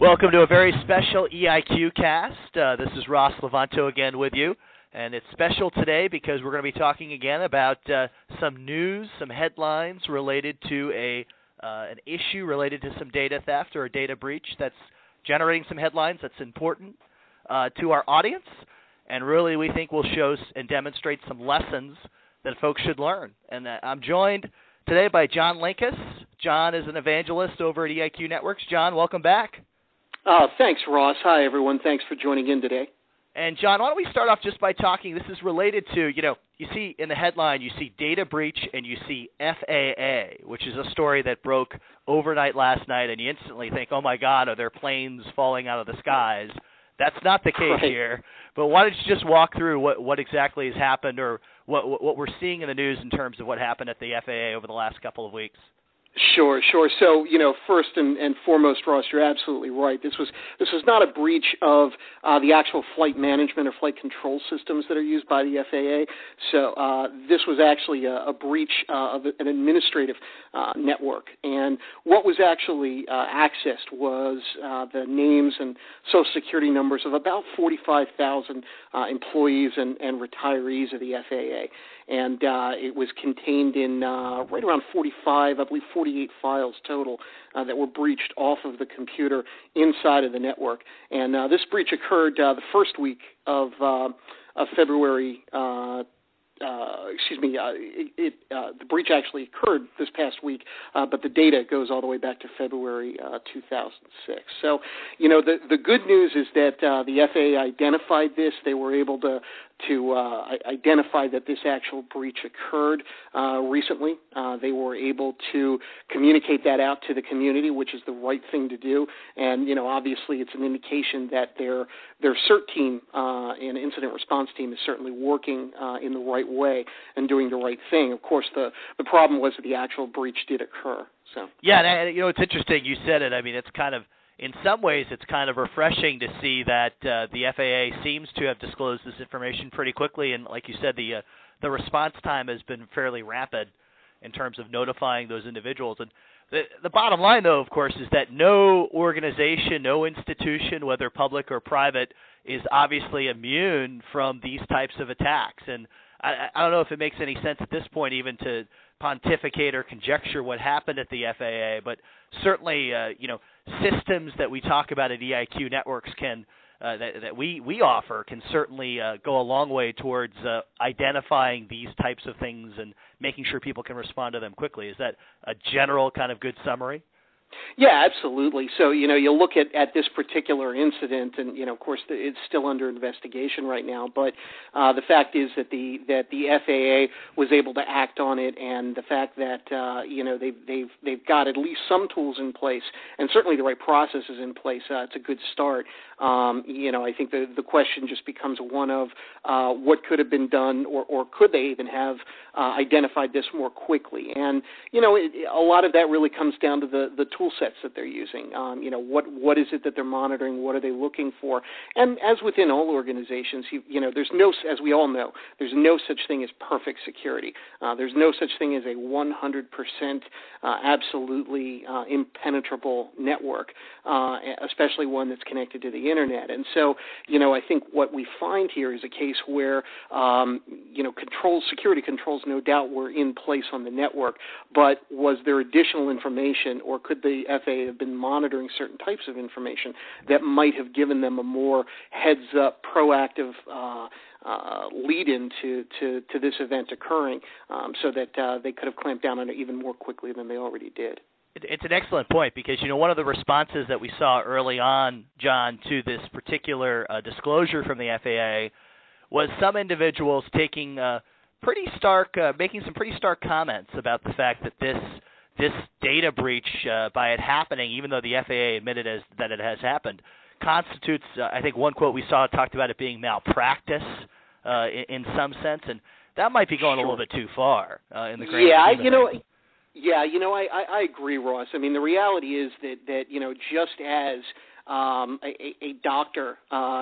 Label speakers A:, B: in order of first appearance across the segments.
A: Welcome to a very special EIQ cast. This is Ross Levanto again with you, and it's special today because we're going to be talking again about some news, some headlines related to an issue related to some data theft or a data breach that's generating some headlines that's important to our audience, and really we think will show and demonstrate some lessons that folks should learn. And I'm joined today by John Linkus. John is an evangelist over at EIQ Networks. John, welcome back.
B: Thanks, Ross. Hi, everyone. Thanks for joining in today.
A: And, John, why don't we start off just by talking, this is related to, you see in the headline, you see data breach and you see FAA, which is a story that broke overnight last night, and you instantly think, oh, my God, are there planes falling out of the skies? That's not the case here. But why don't you just walk through what exactly has happened or what we're seeing in the news in terms of what happened at the FAA over the last couple of weeks?
B: Sure. So, first and foremost, Ross, you're absolutely right. This was not a breach of the actual flight management or flight control systems that are used by the FAA. So this was actually a breach of an administrative network. And what was actually accessed was the names and Social Security numbers of about 45,000 employees and retirees of the FAA. And it was contained in right around 48 files total that were breached off of the computer inside of the network. And this breach occurred the first week of February. The breach actually occurred this past week, but the data goes all the way back to February 2006. So, the good news is that the FAA identified this. They were able to identify that this actual breach occurred recently. They were able to communicate that out to the community, which is the right thing to do. And, obviously it's an indication that their CERT team and incident response team is certainly working in the right way and doing the right thing. Of course, the problem was that the actual breach did occur. So
A: yeah, and, it's interesting you said it. I mean, it's kind of, in some ways, it's kind of refreshing to see that the FAA seems to have disclosed this information pretty quickly, and like you said, the response time has been fairly rapid in terms of notifying those individuals. And the bottom line, though, of course, is that no organization, no institution, whether public or private, is obviously immune from these types of attacks. And I don't know if it makes any sense at this point even to pontificate or conjecture what happened at the FAA, but certainly, systems that we talk about at EIQ Networks can that we offer can certainly go a long way towards identifying these types of things and making sure people can respond to them quickly. Is that a general kind of good summary?
B: Yeah, absolutely. So, you look at this particular incident, and, of course, it's still under investigation right now, but the fact is that the FAA was able to act on it, and the fact that, they've got at least some tools in place, and certainly the right processes in place, it's a good start. I think the question just becomes one of what could have been done, or could they even have identified this more quickly. And, a lot of that really comes down to the tool sets that they're using. What is it that they're monitoring? What are they looking for? And as within all organizations, there's no, as we all know, there's no such thing as perfect security. There's no such thing as a 100% absolutely impenetrable network, especially one that's connected to the internet. And so, I think what we find here is a case where, security controls no doubt were in place on the network, but was there additional information, or could the FAA have been monitoring certain types of information that might have given them a more heads-up, proactive lead-in to this event occurring, so that they could have clamped down on it even more quickly than they already did?
A: It's an excellent point because, one of the responses that we saw early on, John, to this particular disclosure from the FAA was some individuals taking making some pretty stark comments about the fact that this data breach, by it happening, even though the FAA admitted that it has happened, constitutes, I think one quote we saw talked about it being malpractice in some sense, and that might be going a little bit too far in the grand scheme of things.
B: Yeah, I agree, Ross. I mean, the reality is that just as a doctor,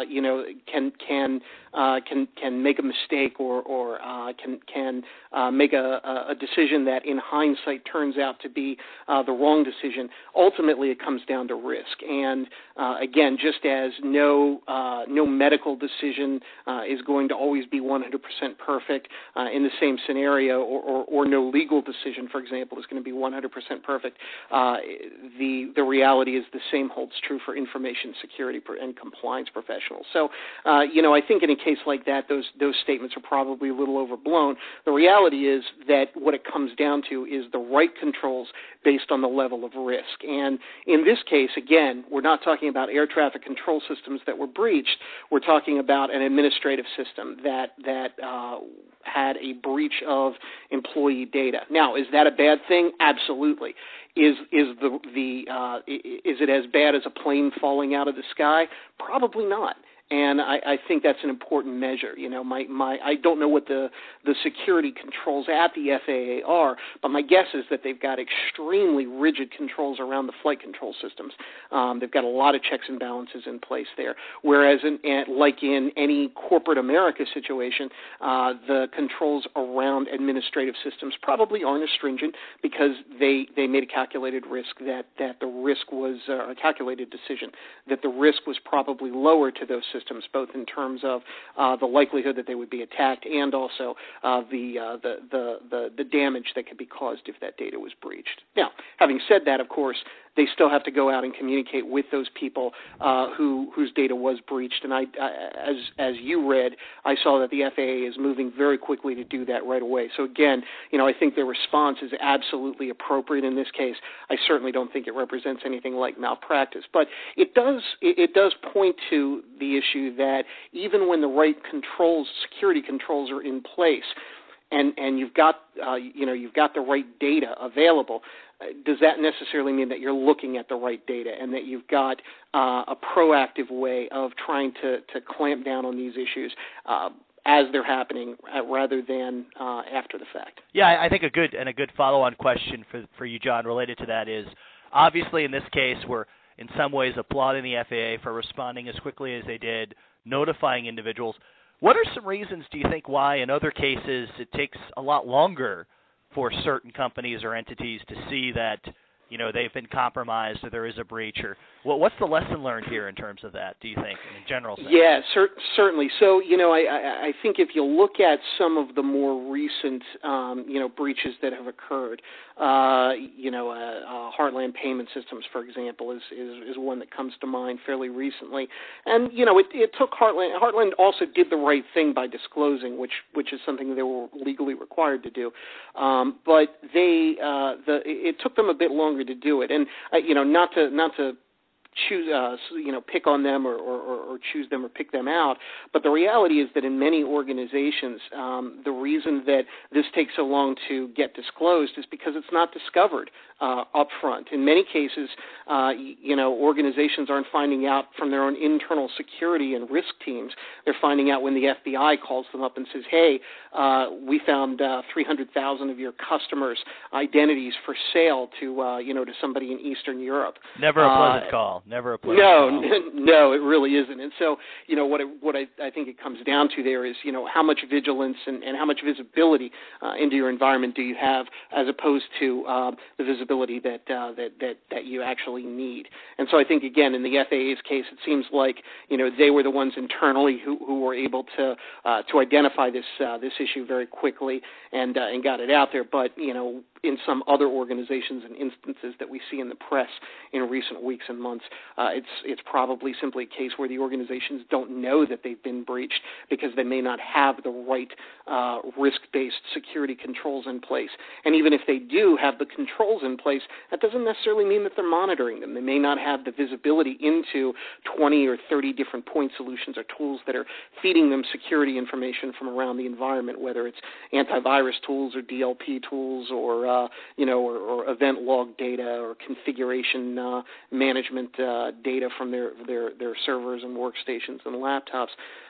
B: can make a mistake or can make a decision that in hindsight turns out to be the wrong decision. Ultimately, it comes down to risk. And again, just as no medical decision is going to always be 100% perfect in the same scenario, or no legal decision, for example, is going to be 100% perfect, the reality is the same holds true for information security and compliance professionals. So, I think in a case like that, those statements are probably a little overblown. The reality is that what it comes down to is the right controls based on the level of risk. And in this case, again, we're not talking about air traffic control systems that were breached. We're talking about an administrative system that had a breach of employee data. Now, is that a bad thing? Absolutely. Is it as bad as a plane falling out of the sky? Probably not. And I think that's an important measure. I don't know what the security controls at the FAA are, but my guess is that they've got extremely rigid controls around the flight control systems. They've got a lot of checks and balances in place there. Whereas, like in any corporate America situation, the controls around administrative systems probably aren't as stringent because they made a calculated risk that the risk was a calculated decision that the risk was probably lower to those systems, both in terms of the likelihood that they would be attacked and also the damage that could be caused if that data was breached. Now, having said that, of course, they still have to go out and communicate with those people whose data was breached. And as you read, I saw that the FAA is moving very quickly to do that right away. So again, I think their response is absolutely appropriate in this case. I certainly don't think it represents anything like malpractice, but it does point to the issue that even when the right security controls are in place, and you've got the right data available, does that necessarily mean that you're looking at the right data and that you've got a proactive way of trying to clamp down on these issues as they're happening rather than after the fact?
A: Yeah, I think a good follow-on question for you, John, related to that is, obviously in this case we're in some ways applauding the FAA for responding as quickly as they did, notifying individuals. What are some reasons, do you think, why in other cases it takes a lot longer for certain companies or entities to see that, they've been compromised or there is a breach? Or what's the lesson learned here in terms of that, do you think, in general sense?
B: Yeah, certainly. So, I think if you look at some of the more recent, breaches that have occurred, Heartland Payment Systems, for example, is one that comes to mind fairly recently. And, it took Heartland also did the right thing by disclosing, which is something they were legally required to do. But it took them a bit longer to do it. And, not to choose, pick on them or choose them or pick them out. But the reality is that in many organizations, the reason that this takes so long to get disclosed is because it's not discovered up front. In many cases, organizations aren't finding out from their own internal security and risk teams. They're finding out when the FBI calls them up and says, hey, we found 300,000 of your customers' identities for sale to somebody in Eastern Europe.
A: Never a pleasant call. Never a pleasant
B: call.
A: No,
B: no, it really isn't. And so, what I think it comes down to there is, how much vigilance and how much visibility into your environment do you have, as opposed to the visibility that you actually need. And so I think, again, in the FAA's case, it seems like, they were the ones internally who were able to identify this issue very quickly and got it out there. But, in some other organizations and instances that we see in the press in recent weeks and months, it's probably simply a case where the organizations don't know that they've been breached because they may not have the right risk-based security controls in place. And even if they do have the controls in place, that doesn't necessarily mean that they're monitoring them. They may not have the visibility into 20 or 30 different point solutions or tools that are feeding them security information from around the environment, whether it's antivirus tools or DLP tools or event log data or configuration management data from their servers and workstations and laptops.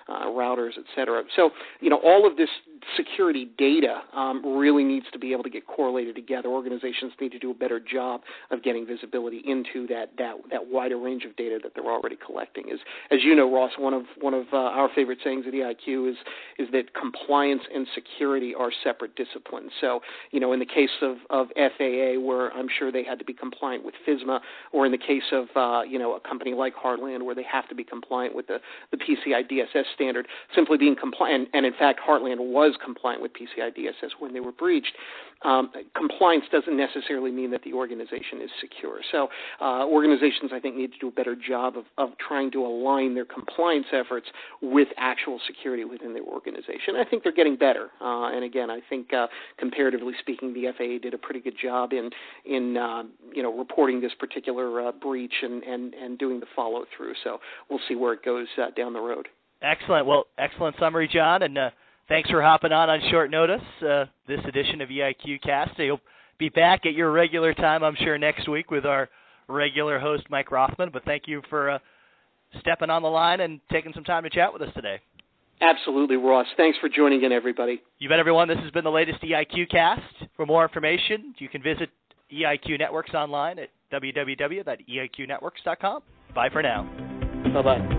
B: routers, et cetera. So, all of this security data really needs to be able to get correlated together. Organizations need to do a better job of getting visibility into that wider range of data that they're already collecting. As you know, Ross, one of our favorite sayings at EIQ is that compliance and security are separate disciplines. So, in the case of FAA, where I'm sure they had to be compliant with FISMA, or in the case of a company like Heartland, where they have to be compliant with the PCI DSS standard, simply being compliant, and in fact Heartland was compliant with PCI DSS when they were breached. Compliance doesn't necessarily mean that the organization is secure. So organizations, I think, need to do a better job of trying to align their compliance efforts with actual security within their organization. I think they're getting better. And again, I think comparatively speaking, the FAA did a pretty good job in reporting this particular breach and doing the follow through. So we'll see where it goes down the road.
A: Excellent. Well, excellent summary, John, and thanks for hopping on short notice this edition of EIQ Cast. You'll be back at your regular time, I'm sure, next week with our regular host, Mike Rothman. But thank you for stepping on the line and taking some time to chat with us today.
B: Absolutely, Ross. Thanks for joining in, everybody.
A: You bet, everyone. This has been the latest EIQ Cast. For more information, you can visit EIQ Networks online at www.eiqnetworks.com. Bye for now.
B: Bye-bye.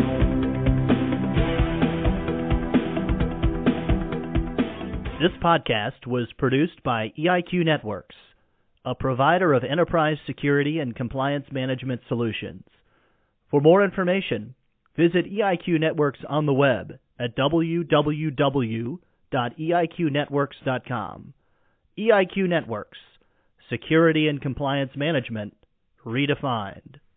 A: This podcast was produced by EIQ Networks, a provider of enterprise security and compliance management solutions. For more information, visit EIQ Networks on the web at www.eiqnetworks.com. EIQ Networks, security and compliance management redefined.